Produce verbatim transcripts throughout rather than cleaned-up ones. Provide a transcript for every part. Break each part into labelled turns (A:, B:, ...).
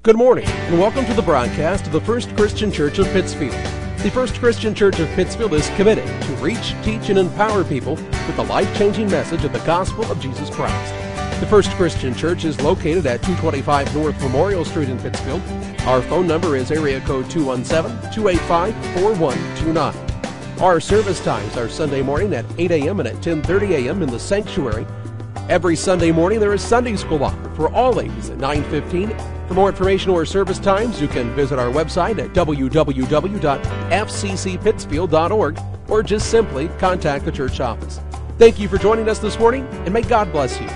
A: Good morning, and welcome to the broadcast of the First Christian Church of Pittsfield. The First Christian Church of Pittsfield is committed to reach, teach, and empower people with the life-changing message of the gospel of Jesus Christ. The First Christian Church is located at two twenty-five North Memorial Street in Pittsfield. Our phone number is area code two one seven, two eight five, four one two nine. Our service times are Sunday morning at eight a.m. and at ten thirty a.m. in the sanctuary. Every Sunday morning there is Sunday school offered for all ages at nine fifteen. For more information or service times, you can visit our website at w w w dot f c c pittsfield dot org or just simply contact the church office. Thank you for joining us this morning, and may God bless you.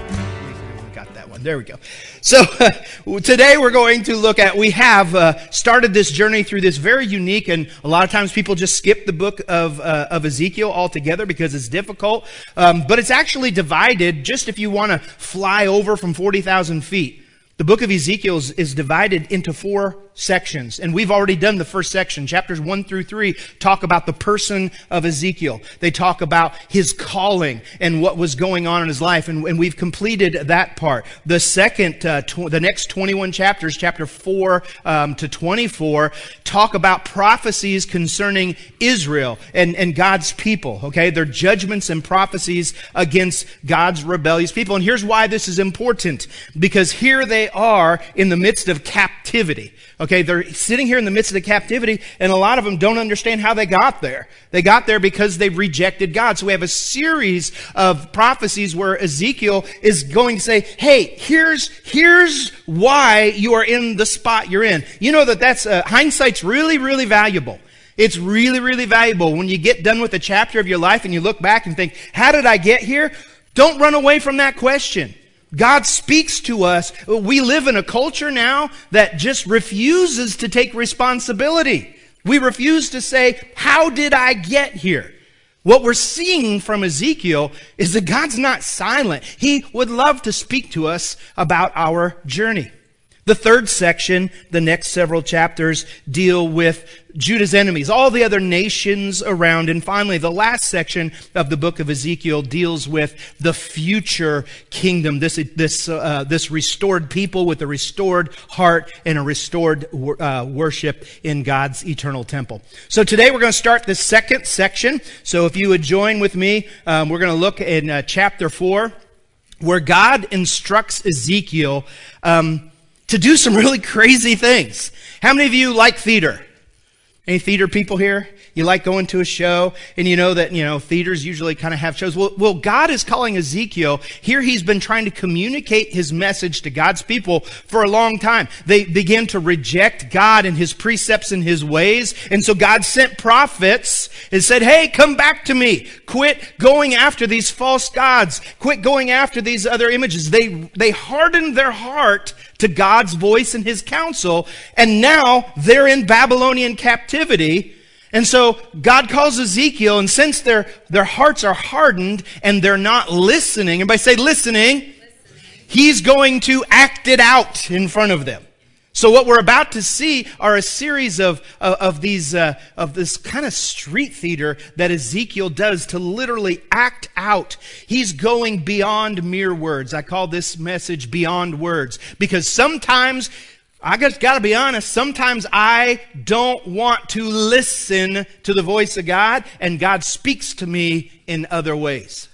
B: Got that one. There we go. So uh, today we're going to look at, we have uh, started this journey through this very unique, and a lot of times people just skip the book of uh, of Ezekiel altogether because it's difficult, um, but it's actually divided, just if you want to fly over from forty thousand feet. The book of Ezekiel is, is divided into four sections, and we've already done the first section. Chapters one through three talk about the person of Ezekiel. They talk about his calling and what was going on in his life, and, and we've completed that part. The second, uh, tw- the next twenty-one chapters, chapter four um, to twenty-four, talk about prophecies concerning Israel and, and God's people, okay? They're judgments and prophecies against God's rebellious people. And here's why this is important, because here they are in the midst of captivity. Okay, they're sitting here in the midst of the captivity, and a lot of them don't understand how they got there. They got there because they rejected God. So we have a series of prophecies where Ezekiel is going to say, hey, here's here's why you are in the spot you're in. You know that that's, uh, hindsight's really, really valuable. It's really, really valuable. When you get done with a chapter of your life and you look back and think, how did I get here? Don't run away from that question. God speaks to us. We live in a culture now that just refuses to take responsibility. We refuse to say, how did I get here? What we're seeing from Ezekiel is that God's not silent. He would love to speak to us about our journey. The third section, the next several chapters, deal with Judah's enemies, all the other nations around. And finally, the last section of the book of Ezekiel deals with the future kingdom, this this uh, this restored people with a restored heart and a restored uh, worship in God's eternal temple. So today we're going to start the second section. So if you would join with me, um, we're going to look in uh, chapter four, where God instructs Ezekiel um to do some really crazy things. How many of you like theater? Any theater people here? You like going to a show, and you know that, you know, theaters usually kind of have shows. Well, well, God is calling Ezekiel. Here he's been trying to communicate his message to God's people for a long time. They began to reject God and his precepts and his ways. And so God sent prophets and said, hey, come back to me. Quit going after these false gods. Quit going after these other images. They, they hardened their heart to God's voice and his counsel. And now they're in Babylonian captivity. And so God calls Ezekiel, and since their, their hearts are hardened and they're not listening, everybody say listening, listening, he's going to act it out in front of them. So what we're about to see are a series of, of, of these, uh, of this kind of street theater that Ezekiel does to literally act out. He's going beyond mere words. I call this message Beyond Words, because sometimes, I just got to be honest, sometimes I don't want to listen to the voice of God, and God speaks to me in other ways.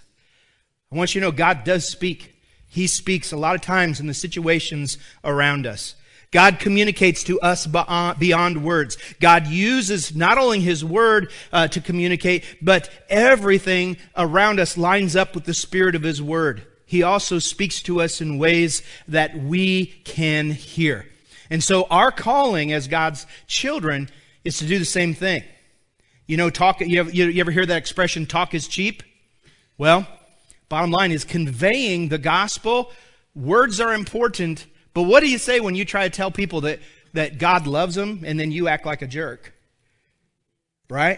B: I want you to know God does speak. He speaks a lot of times in the situations around us. God communicates to us beyond words. God uses not only his word uh, to communicate, but everything around us lines up with the spirit of his word. He also speaks to us in ways that we can hear. And so our calling as God's children is to do the same thing. You know, talk. You ever, you ever hear that expression, talk is cheap? Well, bottom line is conveying the gospel. Words are important, but what do you say when you try to tell people that, that God loves them and then you act like a jerk? Right?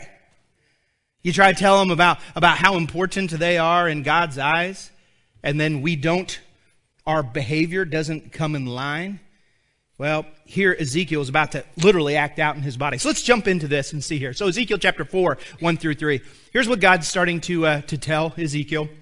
B: You try to tell them about, about how important they are in God's eyes, and then we don't, our behavior doesn't come in line. Well, here Ezekiel is about to literally act out in his body. So let's jump into this and see here. So Ezekiel chapter four, one through three. Here's what God's starting to uh, to tell Ezekiel.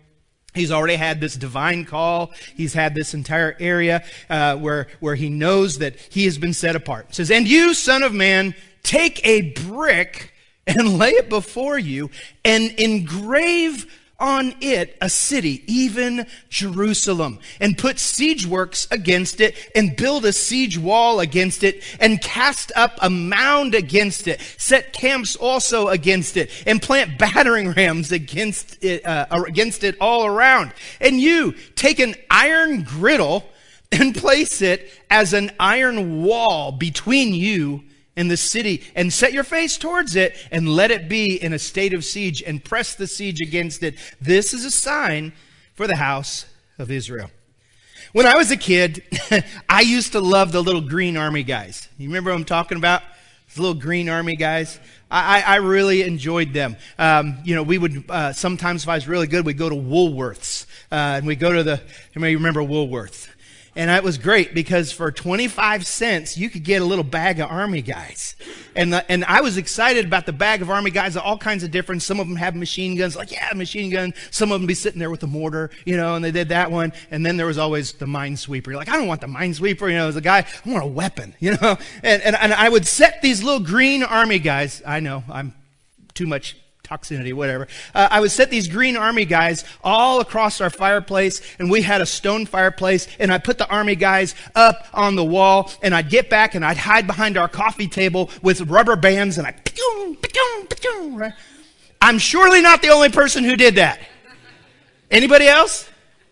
B: He's already had this divine call. He's had this entire area uh, where, where he knows that he has been set apart. It says, and you, son of man, take a brick and lay it before you and engrave on it a city, even Jerusalem, and put siege works against it, and build a siege wall against it, and cast up a mound against it, set camps also against it, and plant battering rams against it, uh, against it all around. And you take an iron griddle and place it as an iron wall between you in the city, and set your face towards it, and let it be in a state of siege, and press the siege against it. This is a sign for the house of Israel. When I was a kid, I used to love the little green army guys. You remember what I'm talking about? Those little green army guys. I, I really enjoyed them. Um, you know, we would, uh, sometimes if I was really good, we'd go to Woolworths. Uh, and we'd go to the, you may remember Woolworths. And it was great because for twenty-five cents, you could get a little bag of army guys. And the, and I was excited about the bag of army guys, all kinds of different. Some of them have machine guns, like, yeah, machine gun. Some of them be sitting there with a mortar, you know, and they did that one. And then there was always the minesweeper. You're like, I don't want the minesweeper, you know, as a guy, I want a weapon, you know. And, and, and I would set these little green army guys. I know, I'm too much toxicity, whatever. Uh, I would set these green army guys all across our fireplace, and we had a stone fireplace, and I put the army guys up on the wall, and I'd get back and I'd hide behind our coffee table with rubber bands, and I'd pick-oom, pick-oom, pick-oom, right? I'm surely not the only person who did that. Anybody else?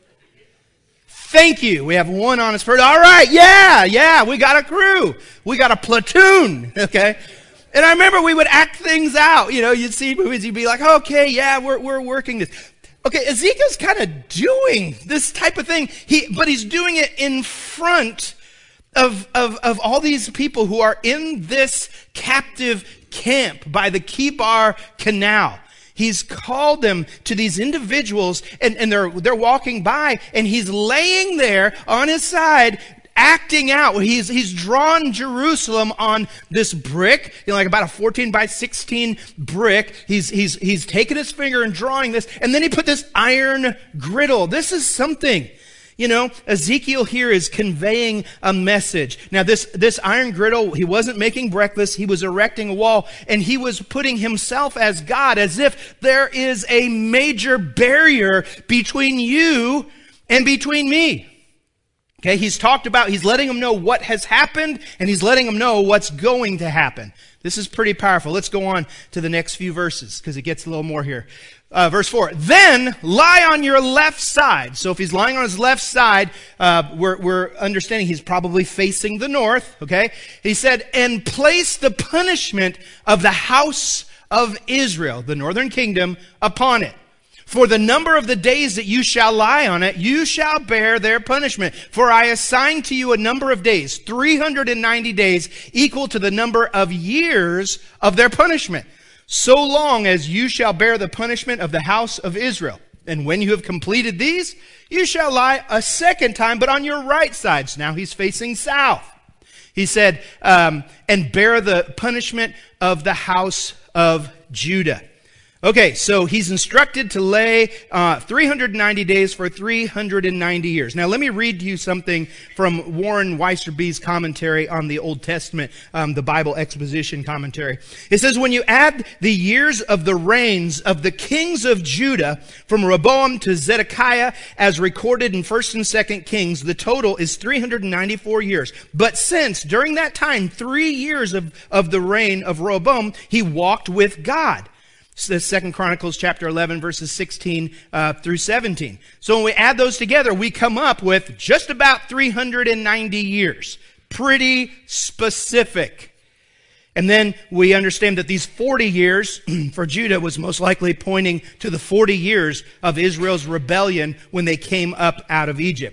B: Thank you. We have one honest person. All right, yeah, yeah, we got a crew. We got a platoon, okay? And I remember we would act things out. You know, you'd see movies, you'd be like, okay, yeah, we're we're working this. Okay, Ezekiel's kind of doing this type of thing. He, but he's doing it in front of, of, of all these people who are in this captive camp by the Kibar Canal. He's called them to these individuals, and, and they're they're walking by, and he's laying there on his side, acting out. He's, he's drawn Jerusalem on this brick, you know, like about a fourteen by sixteen brick. He's, he's, he's taken his finger and drawing this, and then he put this iron griddle. This is something. You know, Ezekiel here is conveying a message. Now, this, this iron griddle, he wasn't making breakfast. He was erecting a wall, and he was putting himself as God, as if there is a major barrier between you and between me. Okay, he's talked about, he's letting them know what has happened, and he's letting them know what's going to happen. This is pretty powerful. Let's go on to the next few verses, because it gets a little more here. Uh, verse four, then lie on your left side. So if he's lying on his left side, uh, we're, we're understanding he's probably facing the north, okay? He said, and place the punishment of the house of Israel, the northern kingdom, upon it. For the number of the days that you shall lie on it, you shall bear their punishment. For I assign to you a number of days, three hundred ninety days, equal to the number of years of their punishment, so long as you shall bear the punishment of the house of Israel. And when you have completed these, you shall lie a second time, but on your right side. So now he's facing south. He said, um, and bear the punishment of the house of Judah. Okay, so he's instructed to lay uh, three hundred ninety days for three hundred ninety years. Now, let me read to you something from Warren Weiserby's commentary on the Old Testament, um, the Bible exposition commentary. It says, when you add the years of the reigns of the kings of Judah, from Rehoboam to Zedekiah, as recorded in First and Second Kings, the total is three hundred ninety-four years. But since, during that time, three years of, of the reign of Rehoboam, he walked with God. The Second Chronicles chapter eleven, verses sixteen uh, through seventeen. So when we add those together, we come up with just about three hundred ninety years. Pretty specific. And then we understand that these forty years for Judah was most likely pointing to the forty years of Israel's rebellion when they came up out of Egypt.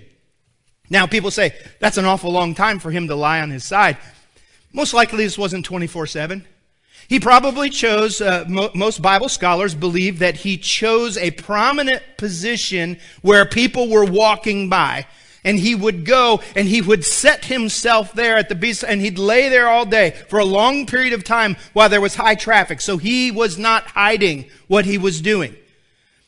B: Now people say, that's an awful long time for him to lie on his side. Most likely this wasn't twenty-four seven. He probably chose, uh, mo- most Bible scholars believe that he chose a prominent position where people were walking by. And he would go and he would set himself there at the beach, and he'd lay there all day for a long period of time while there was high traffic. So he was not hiding what he was doing.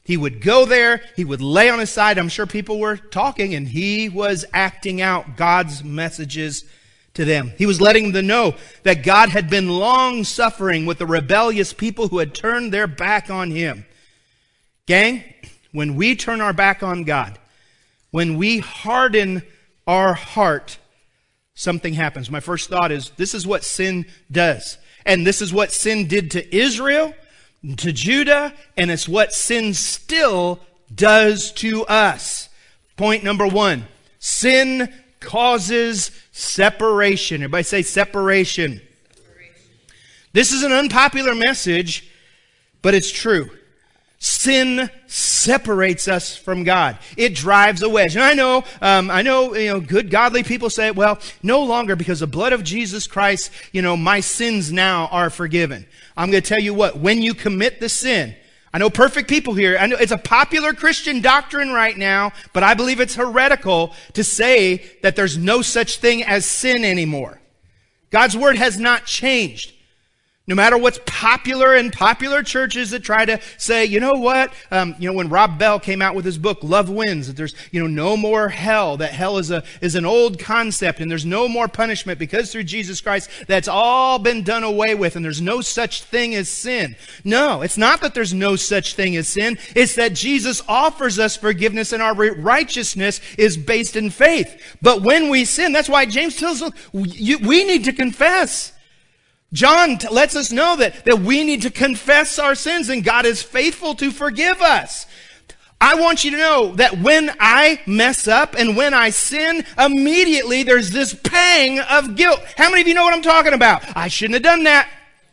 B: He would go there, he would lay on his side. I'm sure people were talking, and he was acting out God's messages to them. He was letting them know that God had been long suffering with the rebellious people who had turned their back on him. Gang, when we turn our back on God, when we harden our heart, something happens. My first thought is, this is what sin does. And this is what sin did to Israel, to Judah, and it's what sin still does to us. Point number one, sin causes separation. Everybody say separation. Separation. This is an unpopular message, but it's true. Sin separates us from God. It drives a wedge. And I know, um, I know, you know, good godly people say, well, no longer, because the blood of Jesus Christ, you know, my sins now are forgiven. I'm going to tell you what, when you commit the sin, I know perfect people here. I know it's a popular Christian doctrine right now, but I believe it's heretical to say that there's no such thing as sin anymore. God's word has not changed. No matter what's popular in popular churches that try to say, you know what, um, you know, when Rob Bell came out with his book, Love Wins, that there's, you know, no more hell, that hell is a is an old concept, and there's no more punishment because through Jesus Christ, that's all been done away with, and there's no such thing as sin. No, it's not that there's no such thing as sin. It's that Jesus offers us forgiveness, and our righteousness is based in faith. But when we sin, that's why James tells us, we need to confess. John t- lets us know that, that we need to confess our sins, and God is faithful to forgive us. I want you to know that when I mess up and when I sin, immediately there's this pang of guilt. How many of you know what I'm talking about? I shouldn't have done that.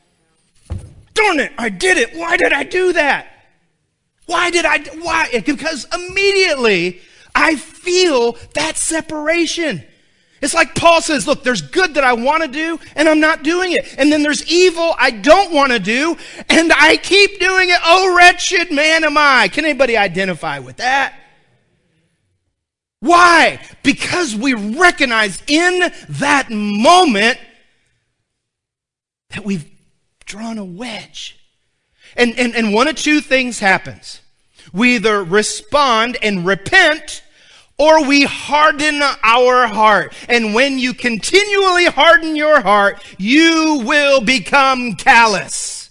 B: Darn it, I did it. Why did I do that? Why did I? Why? Because immediately I feel that separation. It's like Paul says, look, there's good that I want to do, and I'm not doing it. And then there's evil I don't want to do, and I keep doing it. Oh, wretched man am I. Can anybody identify with that? Why? Because we recognize in that moment that we've drawn a wedge. And, and, and one of two things happens. We either respond and repent, or we harden our heart. And when you continually harden your heart, you will become callous.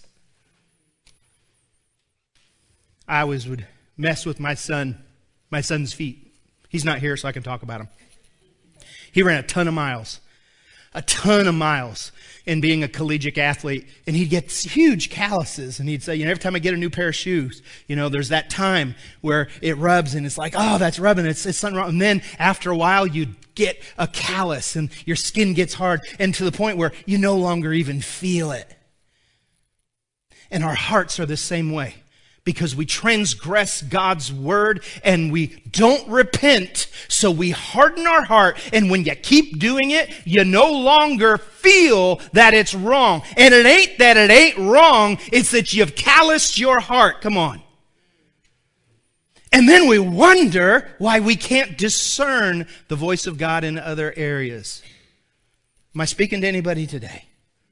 B: I always would mess with my son, my son's feet. He's not here, so I can talk about him. He ran a ton of miles. A ton of miles in being a collegiate athlete. And he'd get huge calluses. And he'd say, you know, every time I get a new pair of shoes, you know, there's that time where it rubs and it's like, oh, that's rubbing. It's, it's something wrong. And then after a while, you'd get a callus and your skin gets hard, and to the point where you no longer even feel it. And our hearts are the same way. Because we transgress God's word and we don't repent, so we harden our heart, and when you keep doing it, you no longer feel that it's wrong. And it ain't that it ain't wrong, it's that you've calloused your heart. Come on. And then we wonder why we can't discern the voice of God in other areas. Am I speaking to anybody today?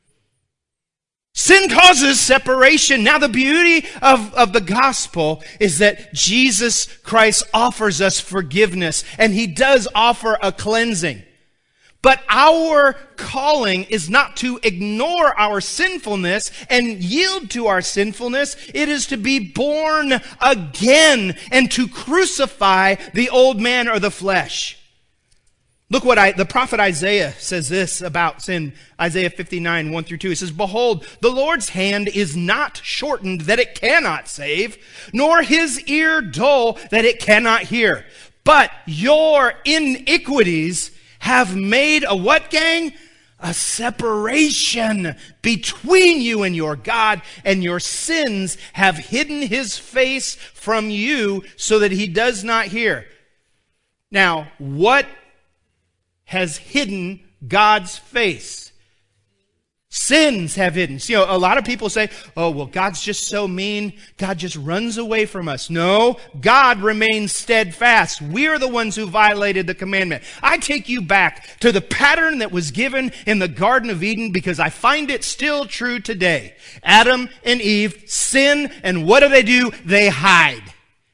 B: Sin causes separation. Now the beauty of, of the gospel is that Jesus Christ offers us forgiveness, and he does offer a cleansing. But our calling is not to ignore our sinfulness and yield to our sinfulness. It is to be born again and to crucify the old man or the flesh. Look what I, the prophet Isaiah says this about sin. Isaiah fifty-nine, one through two. It says, behold, the Lord's hand is not shortened that it cannot save, nor his ear dull that it cannot hear. But your iniquities have made a what, gang? A separation between you and your God, and your sins have hidden his face from you so that he does not hear. Now, what has hidden God's face? Sins have hidden. You know, a lot of people say, oh, well, God's just so mean. God just runs away from us. No, God remains steadfast. We're the ones who violated the commandment. I take you back to the pattern that was given in the Garden of Eden, because I find it still true today. Adam and Eve sin, and what do they do? They hide.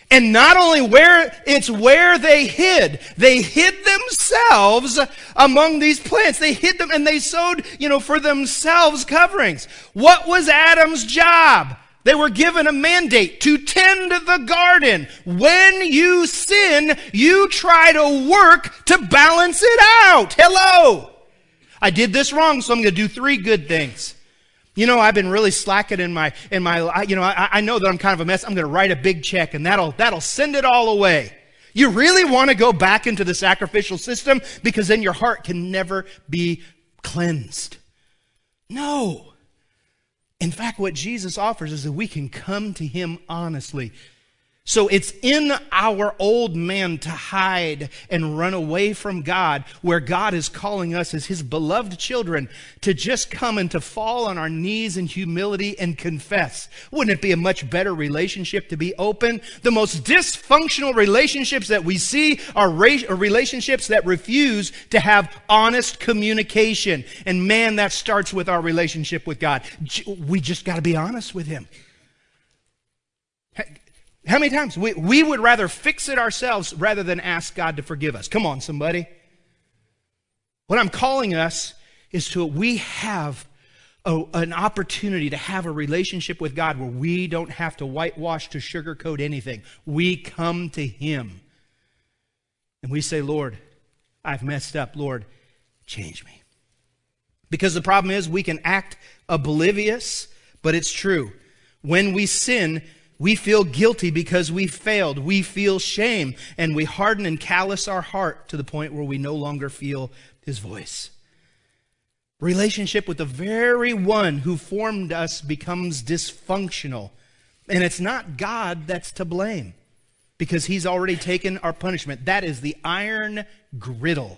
B: And not only where, it's where they hid. They hid themselves among these plants. They hid them and they sowed, you know, for themselves coverings. What was Adam's job? They were given a mandate to tend the garden. When you sin, you try to work to balance it out. Hello. I did this wrong, so I'm going to do three good things. You know, I've been really slacking in my, in my, you know, I, I know that I'm kind of a mess. I'm going to write a big check and that'll, that'll send it all away. You really want to go back into the sacrificial system because then your heart can never be cleansed. No. In fact, what Jesus offers is that we can come to Him honestly. So it's in our old man to hide and run away from God, where God is calling us as His beloved children to just come and to fall on our knees in humility and confess. Wouldn't it be a much better relationship to be open? The most dysfunctional relationships that we see are relationships that refuse to have honest communication. And man, that starts with our relationship with God. We just got to be honest with Him. How many times? We, we would rather fix it ourselves rather than ask God to forgive us. Come on, somebody. What I'm calling us is to, we have a, an opportunity to have a relationship with God where we don't have to whitewash, to sugarcoat anything. We come to Him and we say, Lord, I've messed up. Lord, change me. Because the problem is we can act oblivious, but it's true. When we sin, we feel guilty because we failed. We feel shame, and we harden and callous our heart to the point where we no longer feel His voice. Relationship with the very one who formed us becomes dysfunctional. And it's not God that's to blame, because He's already taken our punishment. That is the iron griddle.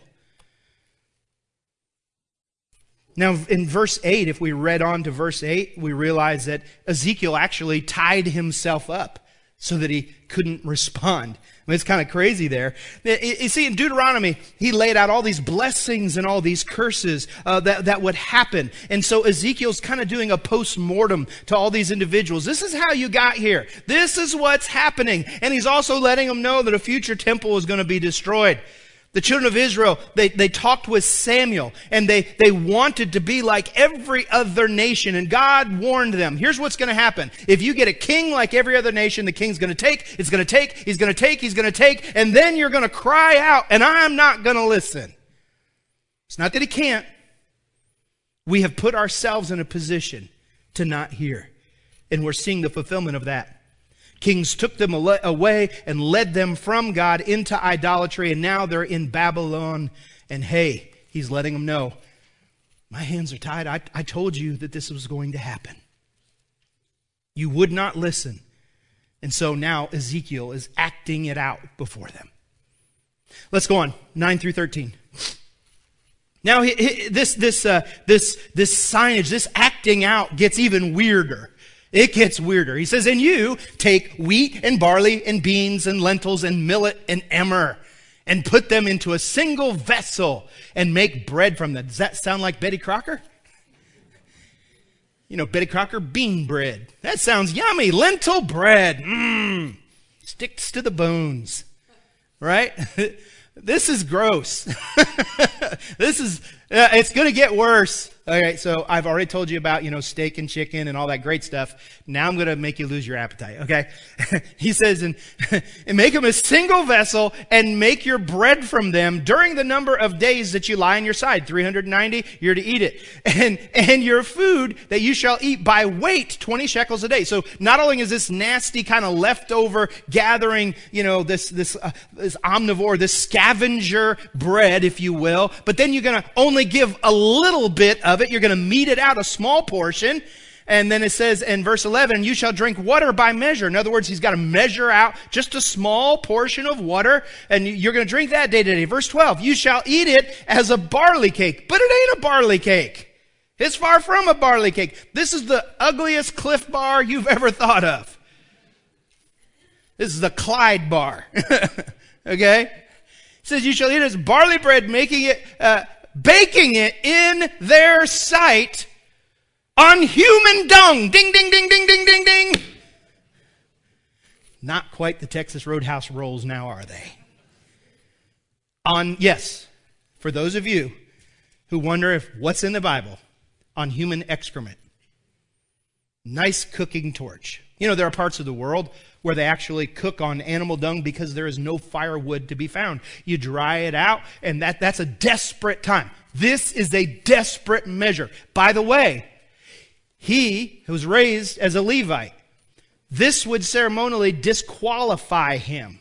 B: Now, in verse eight, if we read on to verse eight, we realize that Ezekiel actually tied himself up so that he couldn't respond. I mean, it's kind of crazy there. You see, in Deuteronomy, he laid out all these blessings and all these curses uh, that, that would happen. And so Ezekiel's kind of doing a post-mortem to all these individuals. This is how you got here. This is what's happening. And he's also letting them know that a future temple is going to be destroyed. The children of Israel, they, they talked with Samuel, and they, they wanted to be like every other nation, and God warned them, here's what's going to happen. If you get a king like every other nation, the king's going to take, it's going to take, he's going to take, he's going to take, and then you're going to cry out, and I'm not going to listen. It's not that he can't. We have put ourselves in a position to not hear, and we're seeing the fulfillment of that. Kings took them away and led them from God into idolatry, and now they're in Babylon. And hey, He's letting them know, my hands are tied. I, I told you that this was going to happen. You would not listen. And so now Ezekiel is acting it out before them. Let's go on, nine through thirteen. Now he, he, this, this, uh, this, this signage, this acting out gets even weirder. It gets weirder. He says, and you take wheat and barley and beans and lentils and millet and emmer and put them into a single vessel and make bread from them. Does that sound like Betty Crocker? You know, Betty Crocker bean bread. That sounds yummy. Lentil bread. Mmm. Sticks to the bones. Right? This is gross. This is, uh, it's going to get worse. All right, so I've already told you about, you know, steak and chicken and all that great stuff. Now I'm going to make you lose your appetite, okay? He says, and, and make them a single vessel and make your bread from them during the number of days that you lie on your side. three hundred ninety, you're to eat it. And, and your food that you shall eat by weight, twenty shekels a day. So not only is this nasty kind of leftover gathering, you know, this, this, uh, this omnivore, this scavenger bread, if you will, but then you're going to only give a little bit of it. You're going to mete it out, a small portion. And then it says in verse eleven, you shall drink water by measure. In other words, he's got to measure out just a small portion of water, and you're going to drink that day to day. Verse twelve, you shall eat it as a barley cake. But it ain't a barley cake. It's far from a barley cake. This is the ugliest Cliff Bar you've ever thought of. This is the Clyde bar. Okay? It says you shall eat it as barley bread, making it, uh, baking it in their sight on human dung. Ding, ding, ding, ding, ding, ding, ding. Not quite the Texas Roadhouse rolls now, are they? On, yes, for those of you who wonder if what's in the Bible on human excrement. Nice cooking torch. You know, there are parts of the world where they actually cook on animal dung because there is no firewood to be found. You dry it out, and that, that's a desperate time. This is a desperate measure. By the way, he was raised as a Levite. This would ceremonially disqualify him.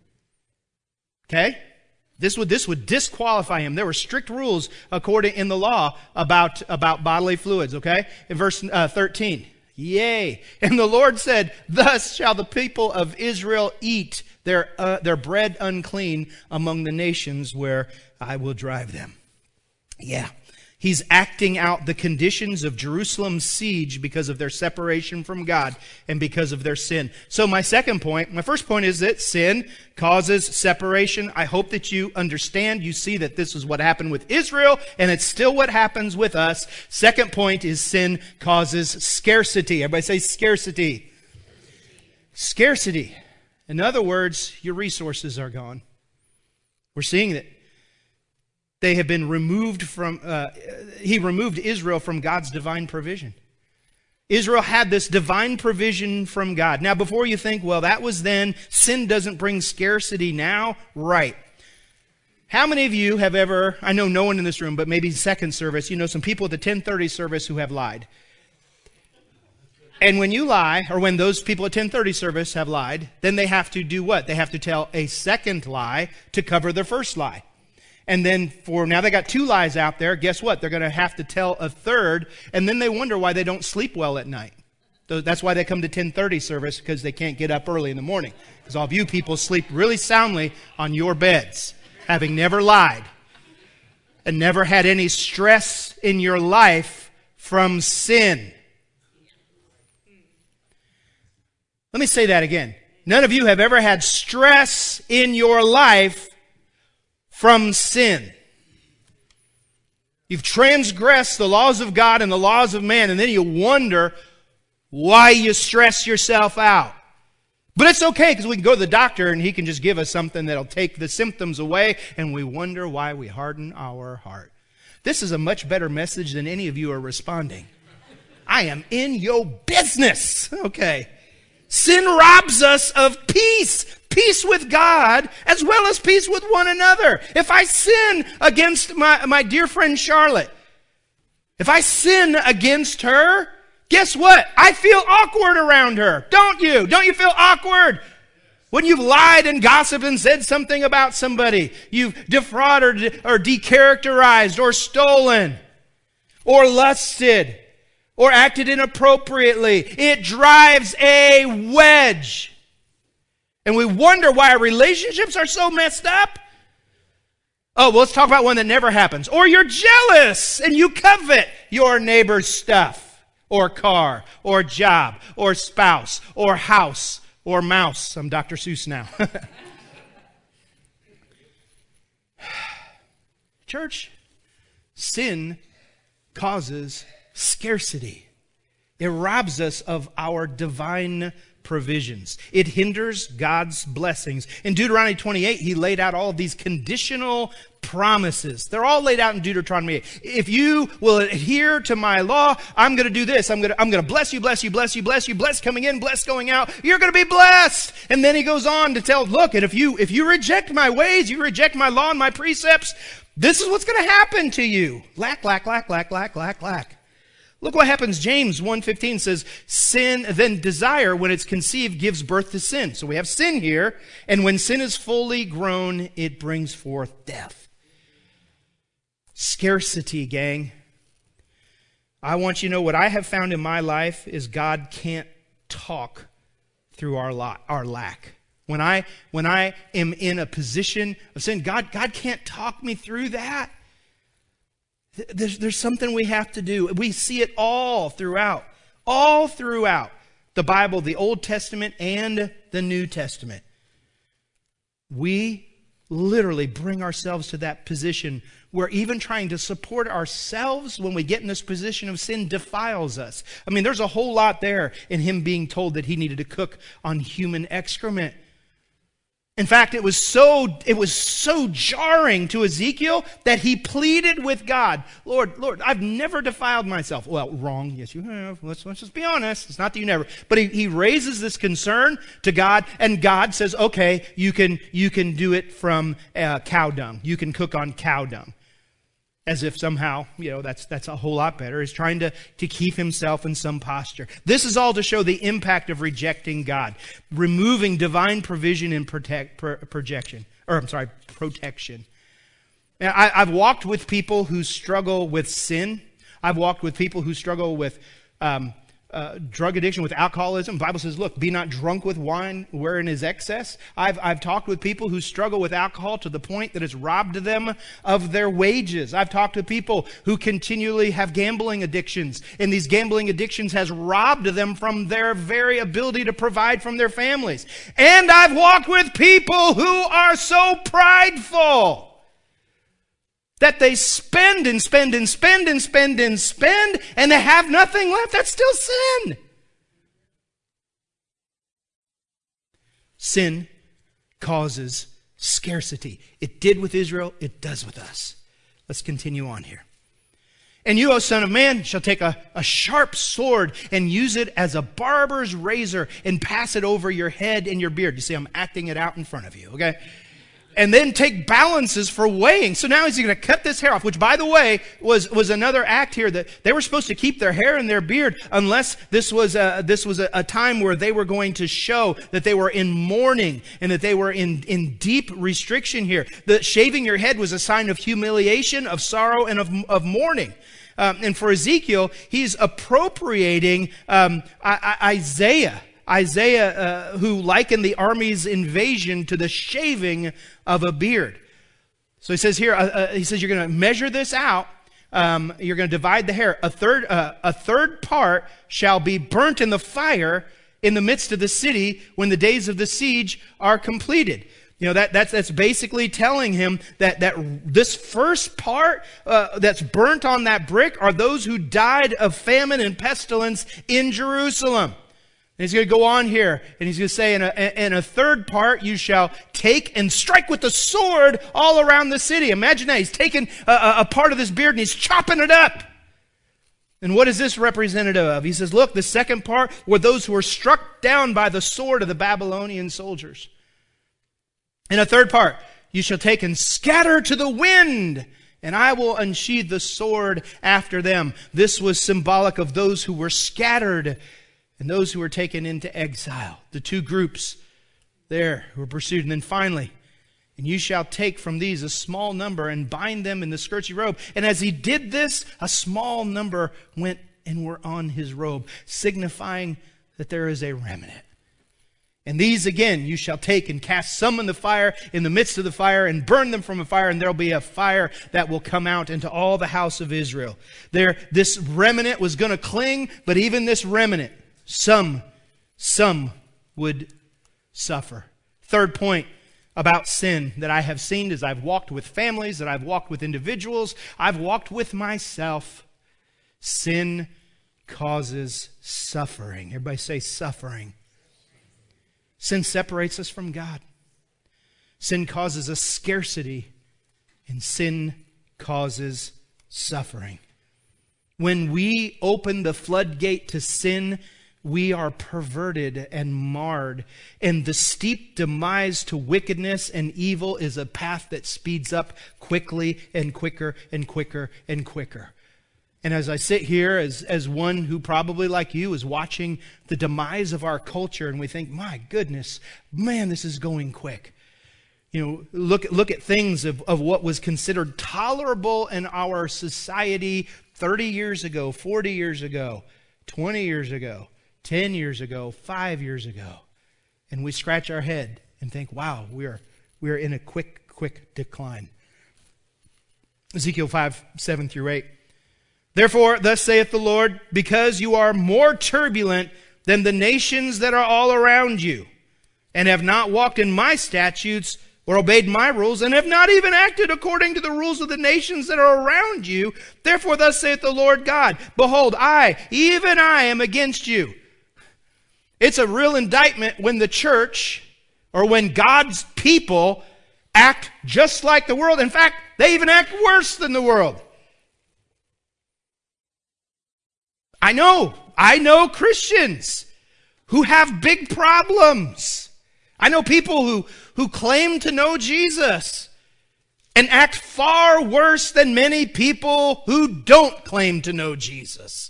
B: Okay? This would, this would disqualify him. There were strict rules according in the law about, about bodily fluids, okay? In verse uh, thirteen. Yea. And the Lord said, thus shall the people of Israel eat their, uh, their bread unclean among the nations where I will drive them. Yeah. He's acting out the conditions of Jerusalem's siege because of their separation from God and because of their sin. So my second point, my first point is that sin causes separation. I hope that you understand, you see that this is what happened with Israel, and it's still what happens with us. Second point is sin causes scarcity. Everybody say scarcity. Scarcity. In other words, your resources are gone. We're seeing that. They have been removed from, uh, he removed Israel from God's divine provision. Israel had this divine provision from God. Now, before you think, well, that was then, sin doesn't bring scarcity now, right. How many of you have ever, I know no one in this room, but maybe second service, you know some people at the ten thirty service who have lied. And when you lie, or when those people at ten thirty service have lied, then they have to do what? They have to tell a second lie to cover their first lie. And then for now they got two lies out there. Guess what? They're going to have to tell a third. And then they wonder why they don't sleep well at night. So that's why they come to ten thirty service, because they can't get up early in the morning. Because all of you people sleep really soundly on your beds, having never lied and never had any stress in your life from sin. Let me say that again. None of you have ever had stress in your life from sin. You've transgressed the laws of God and the laws of man, and then you wonder why you stress yourself out. But it's okay, because we can go to the doctor and he can just give us something that'll take the symptoms away, and we wonder why we harden our heart. This is a much better message than any of you are responding. I am in your business. Okay. Sin robs us of peace. Peace with God as well as peace with one another. If I sin against my, my dear friend Charlotte, if I sin against her, guess what? I feel awkward around her. Don't you? Don't you feel awkward? When you've lied and gossiped and said something about somebody, you've defrauded or decharacterized or stolen or lusted or acted inappropriately, it drives a wedge. And we wonder why our relationships are so messed up. Oh, well, let's talk about one that never happens. Or you're jealous and you covet your neighbor's stuff, or car, or job, or spouse, or house, or mouse. I'm Doctor Seuss now. Church, sin causes scarcity. It robs us of our divine provisions. It hinders God's blessings. In Deuteronomy twenty-eight, he laid out all of these conditional promises. They're all laid out in Deuteronomy eight. If you will adhere to my law, I'm going to do this. I'm going to, I'm going to bless you, bless you, bless you, bless you, bless coming in, bless going out. You're going to be blessed. And then he goes on to tell, look, and if you, if you reject my ways, you reject my law and my precepts, this is what's going to happen to you. Lack, lack, lack, lack, lack, lack, lack. Look what happens. James one fifteen says, sin, then desire, when it's conceived, gives birth to sin. So we have sin here, and when sin is fully grown, it brings forth death. Scarcity, gang. I want you to know what I have found in my life is God can't talk through our lot, our lack. When I, when I am in a position of sin, God, God can't talk me through that. There's, there's something we have to do. We see it all throughout, all throughout the Bible, the Old Testament and the New Testament. We literally bring ourselves to that position where even trying to support ourselves when we get in this position of sin defiles us. I mean, there's a whole lot there in him being told that he needed to cook on human excrement. In fact, it was so it was so jarring to Ezekiel that he pleaded with God, Lord, Lord, I've never defiled myself. Well, wrong. Yes, you have. Let's, let's just be honest. It's not that you never. But he, he raises this concern to God, and God says, okay, you can, you can do it from uh, cow dung. You can cook on cow dung. As if somehow, you know, that's that's a whole lot better. He's trying to, to keep himself in some posture. This is all to show the impact of rejecting God, removing divine provision and protect, pro, projection, or I'm sorry, protection. And I, I've walked with people who struggle with sin. I've walked with people who struggle with um, uh, drug addiction, with alcoholism. The Bible says, look, be not drunk with wine wherein is excess. I've, I've talked with people who struggle with alcohol to the point that it's robbed them of their wages. I've talked to people who continually have gambling addictions, and these gambling addictions has robbed them from their very ability to provide from their families. And I've walked with people who are so prideful that they spend and spend and spend and spend and spend, and they have nothing left. That's still sin. Sin causes scarcity. It did with Israel. It does with us. Let's continue on here. And you, O son of man, shall take a, a sharp sword and use it as a barber's razor and pass it over your head and your beard. You see, I'm acting it out in front of you, okay? And then take balances for weighing. So now he's going to cut this hair off, which, by the way, was, was another act here that they were supposed to keep their hair and their beard unless this was a, this was a, a time where they were going to show that they were in mourning and that they were in, in deep restriction here. The shaving your head was a sign of humiliation, of sorrow, and of, of mourning. Um, and for Ezekiel, he's appropriating um, I, I, Isaiah. Isaiah, uh, who likened the army's invasion to the shaving of a beard. So he says here, uh, uh, he says you're going to measure this out. Um, you're going to divide the hair. A third, uh, a third part shall be burnt in the fire in the midst of the city when the days of the siege are completed. You know, that, that's, that's basically telling him that, that this first part uh, that's burnt on that brick are those who died of famine and pestilence in Jerusalem. And he's going to go on here, and he's going to say, in a, in a third part, you shall take and strike with the sword all around the city. Imagine that. He's taking a, a part of this beard, and he's chopping it up. And what is this representative of? He says, look, the second part were those who were struck down by the sword of the Babylonian soldiers. In a third part, you shall take and scatter to the wind, and I will unsheathe the sword after them. This was symbolic of those who were scattered and those who were taken into exile. The two groups there who were pursued. And then finally, and you shall take from these a small number and bind them in the skirts of your robe. And as he did this, a small number went and were on his robe, signifying that there is a remnant. And these again you shall take and cast some in the fire, in the midst of the fire, and burn them from a fire, and there will be a fire that will come out into all the house of Israel. There, this remnant was going to cling, but even this remnant, Some, some would suffer. Third point about sin that I have seen as I've walked with families, that I've walked with individuals, I've walked with myself. Sin causes suffering. Everybody say suffering. Sin separates us from God. Sin causes a scarcity, and sin causes suffering. When we open the floodgate to sin, we are perverted and marred. And the steep demise to wickedness and evil is a path that speeds up quickly and quicker and quicker and quicker. And as I sit here as, as one who probably like you is watching the demise of our culture, and we think, my goodness, man, this is going quick. You know, look, look at things of, of what was considered tolerable in our society thirty years ago, forty years ago, twenty years ago, ten years ago, five years ago. And we scratch our head and think, wow, we're, we're in a quick, quick decline. Ezekiel five, seven through eight. Therefore, thus saith the Lord, because you are more turbulent than the nations that are all around you, and have not walked in my statutes, or obeyed my rules, and have not even acted according to the rules of the nations that are around you. Therefore thus saith the Lord God, behold, I, even I, am against you. It's a real indictment when the church, or when God's people, act just like the world. In fact, they even act worse than the world. I know, I know Christians who have big problems. I know people who, who claim to know Jesus and act far worse than many people who don't claim to know Jesus.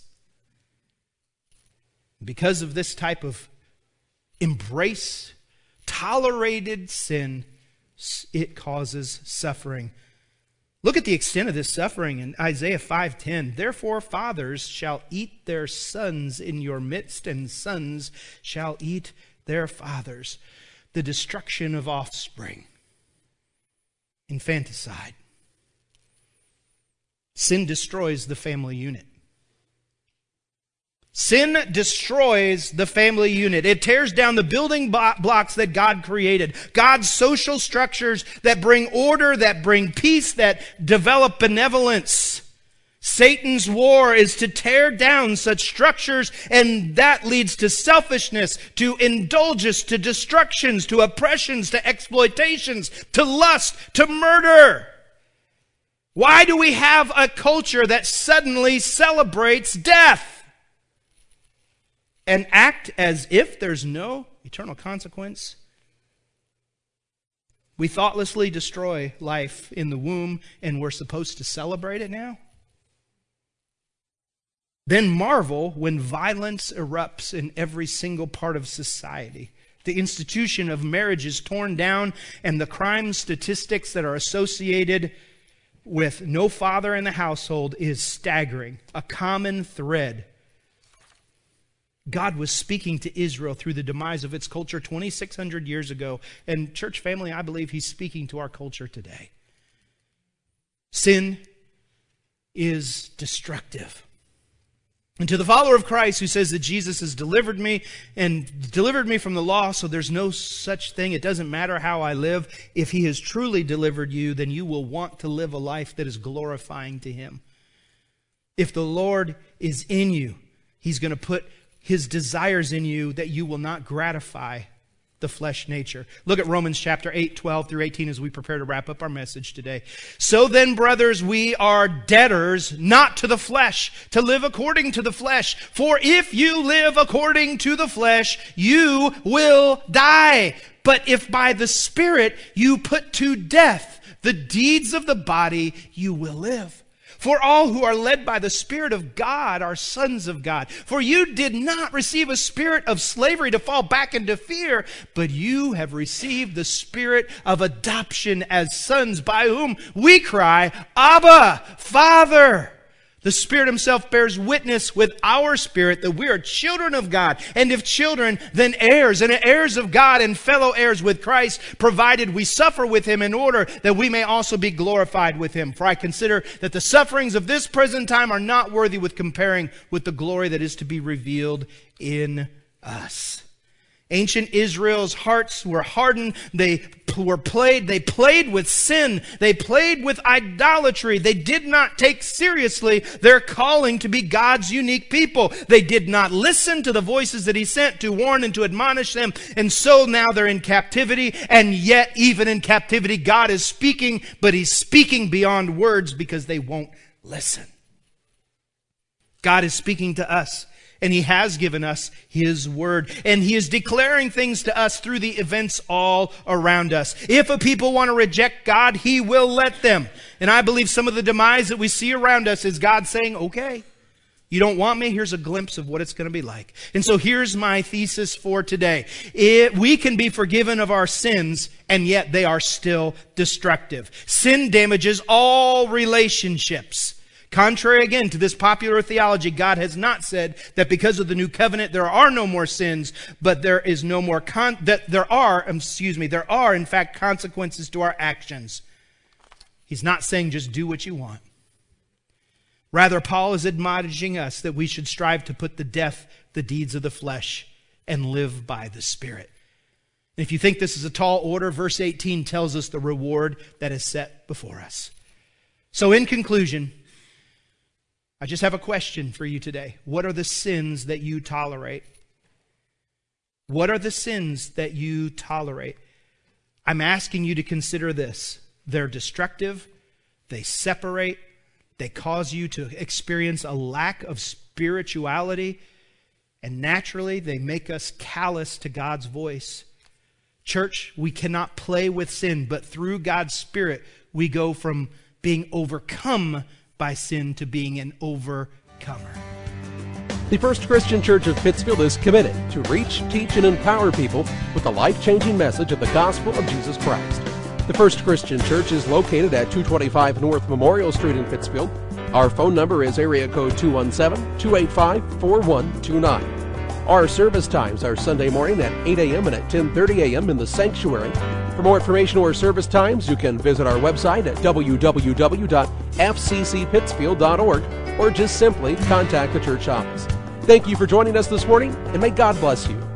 B: Because of this type of embrace, tolerated sin, it causes suffering. Look at the extent of this suffering in Isaiah five ten. Therefore fathers shall eat their sons in your midst, and sons shall eat their fathers. The destruction of offspring. Infanticide. Sin destroys the family unit. Sin destroys the family unit. It tears down the building blocks that God created. God's social structures that bring order, that bring peace, that develop benevolence. Satan's war is to tear down such structures, and that leads to selfishness, to indulgence, to destructions, to oppressions, to exploitations, to lust, to murder. Why do we have a culture that suddenly celebrates death and act as if there's no eternal consequence? We thoughtlessly destroy life in the womb, and we're supposed to celebrate it now? Then marvel when violence erupts in every single part of society. The institution of marriage is torn down, and the crime statistics that are associated with no father in the household is staggering. A common thread. God was speaking to Israel through the demise of its culture twenty-six hundred years ago. And church family, I believe He's speaking to our culture today. Sin is destructive. And to the follower of Christ who says that Jesus has delivered me and delivered me from the law, so there's no such thing, it doesn't matter how I live. If He has truly delivered you, then you will want to live a life that is glorifying to Him. If the Lord is in you, He's going to put His desires in you that you will not gratify the flesh nature. Look at Romans chapter eight, twelve through eighteen as we prepare to wrap up our message today. So then, brothers, we are debtors, not to the flesh, to live according to the flesh. For if you live according to the flesh, you will die. But if by the Spirit you put to death the deeds of the body, you will live. For all who are led by the Spirit of God are sons of God. For you did not receive a spirit of slavery to fall back into fear, but you have received the spirit of adoption as sons, by whom we cry, Abba, Father. The Spirit Himself bears witness with our spirit that we are children of God. And if children, then heirs, and heirs of God and fellow heirs with Christ, provided we suffer with Him in order that we may also be glorified with Him. For I consider that the sufferings of this present time are not worthy with comparing with the glory that is to be revealed in us. Ancient Israel's hearts were hardened. They were played. They played with sin. They played with idolatry. They did not take seriously their calling to be God's unique people. They did not listen to the voices that He sent to warn and to admonish them. And so now they're in captivity. And yet, even in captivity, God is speaking, but He's speaking beyond words because they won't listen. God is speaking to us. And He has given us His word. And He is declaring things to us through the events all around us. If a people want to reject God, He will let them. And I believe some of the demise that we see around us is God saying, okay, you don't want me? Here's a glimpse of what it's going to be like. And so here's my thesis for today. It, we can be forgiven of our sins, and yet they are still destructive. Sin damages all relationships. Contrary again to this popular theology, God has not said that because of the new covenant there are no more sins, but there is no more con- that there are, excuse me, there are in fact consequences to our actions. He's not saying just do what you want. Rather, Paul is admonishing us that we should strive to put to death the deeds of the flesh and live by the Spirit. If you think this is a tall order, verse eighteen tells us the reward that is set before us. So in conclusion, I just have a question for you today. What are the sins that you tolerate? What are the sins that you tolerate? I'm asking you to consider this. They're destructive. They separate. They cause you to experience a lack of spirituality. And naturally, they make us callous to God's voice. Church, we cannot play with sin, but through God's Spirit, we go from being overcome by sin to being an overcomer.
A: The First Christian Church of Pittsfield is committed to reach, teach, and empower people with the life-changing message of the gospel of Jesus Christ. The First Christian Church is located at two twenty-five North Memorial Street in Pittsfield. Our phone number is area code two one seven, two eight five, four one two nine. Our service times are Sunday morning at eight a.m. and at ten thirty a.m. in the sanctuary. For more information or service times, you can visit our website at w w w dot f c c pittsfield dot org or just simply contact the church office. Thank you for joining us this morning, and may God bless you.